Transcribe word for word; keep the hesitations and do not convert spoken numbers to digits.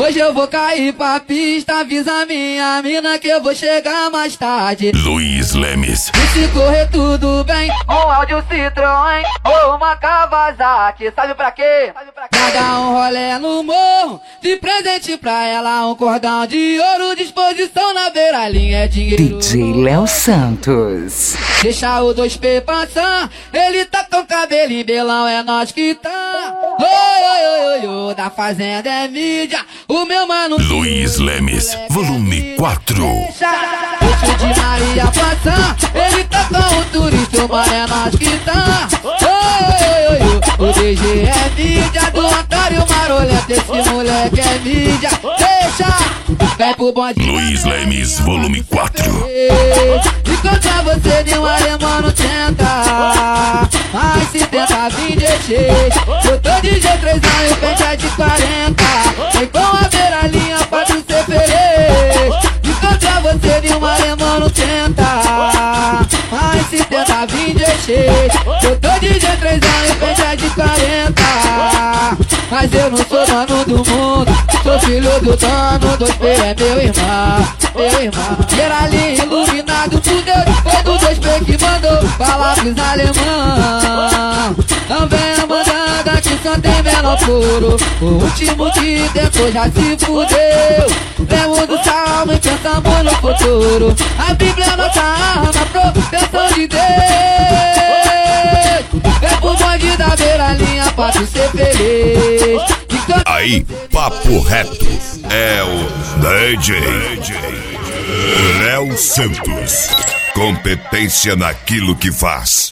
Hoje eu vou cair pra pista, avisa minha mina que eu vou chegar mais tarde. Luiz Lemes. E se correr tudo bem, um áudio Citroën ou uma Kawasaki. Sabe pra quê? Pra dar um rolê no morro, de presente pra ela um cordão de ouro, disposição na beira-linha é dinheiro. D J Léo Santos. Deixa o dois P passar, ele tá com cabelo em belão, é nós que tá. Oi, oi, oi, oi, oi, da fazenda é mídia, o meu mano Luiz Lemes, volume quatro. Deixa o de Maria passar, ele tá com o turista, mano, é nós que tá. Oi, oi, oi, oi, o D G é mídia, do Antônio Marolento, esse moleque é mídia. Deixa, vem pro bonde. Luiz Lemes, volume quatro. Encontrar você de um alemão não tenta, mas se tenta vir de seis. Eu tô de G três anos, o pente é de quarenta. Vem com a beira-linha pra tu ser feliz. Encontrar você de um alemão não tenta, mas se tenta vir de seis. Eu tô de G três anos, o pente é de quarenta. Mas eu não sou dono do mundo, sou filho do dono, dois P é meu irmão, meu irmão. Beira-linha iluminado, tudo eu foi do dois P que mandou falar pros alemão. Não venha mandando aqui, só tem menor puro. O último que depois já se fudeu. Lembro do salmo e pensamos no futuro. A Bíblia é nossa arma, proteção de Deus. Vem pro bonde da beira-linha pra tu ser feliz. Aí, papo reto, é o D J Léo Santos. Competência naquilo que faz.